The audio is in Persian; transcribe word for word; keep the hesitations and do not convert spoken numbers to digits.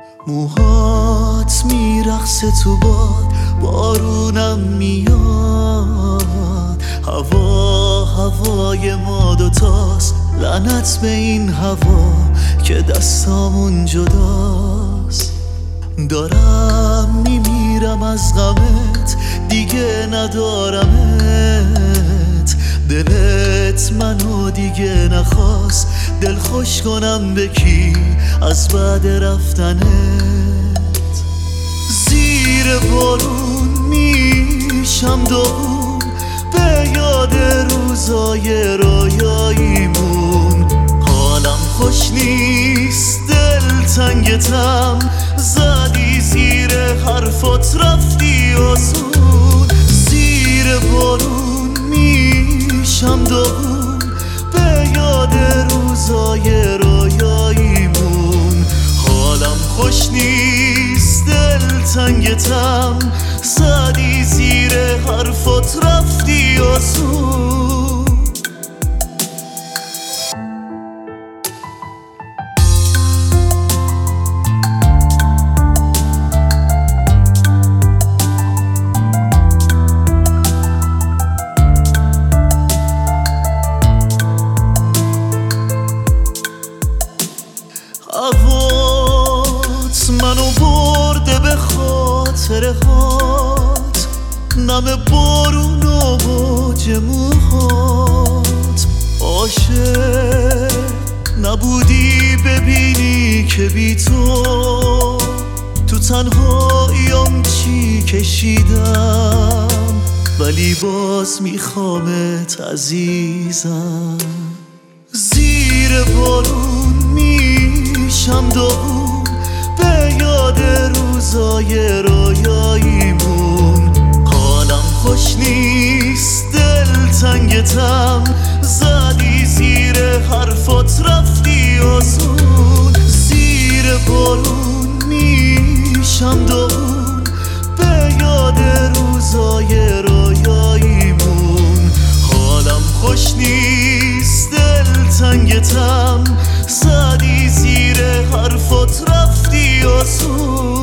موهات میرقصه تو باد، بارونم میاد. هوا هوای ما دوتاست، لعنت به این هوا که دستامون جداست. دارم میمیرم از غمت، دیگه ندارمت. دلت منو دیگه نخواست، دل خوش کنم به کی از بعد رفتنت. زیر بارون میشم داغون، به یاد روزای رویاییمون. حالم خوش نیست، دل تنگتم، زدی زیر حرفات رفتی آسون. زیر بارون میشم داغون، به یاد روزای رویاییمون. حالم خوش نیست، دل تنگتم، زدی زیر حرفات رفتی آسون. هوات منو برده به خاطر هات، نم بارون و موج موهات. عاشق نبودی ببینی که بی تو تو تنهاییم چی کشیدم، ولی باز میخوامت عزیزم. زیر بارون میشم داغون، به یاد روزای رویاییمون. حالم خوش نیست، دل تنگتم، زدی زیر حرفات رفتی آسون. زیر بارون میشم داغون، به یاد روزای رویاییمون. حالم خوش نیست، دل تنگتم، زدی زیر حرفات رفتی آسون.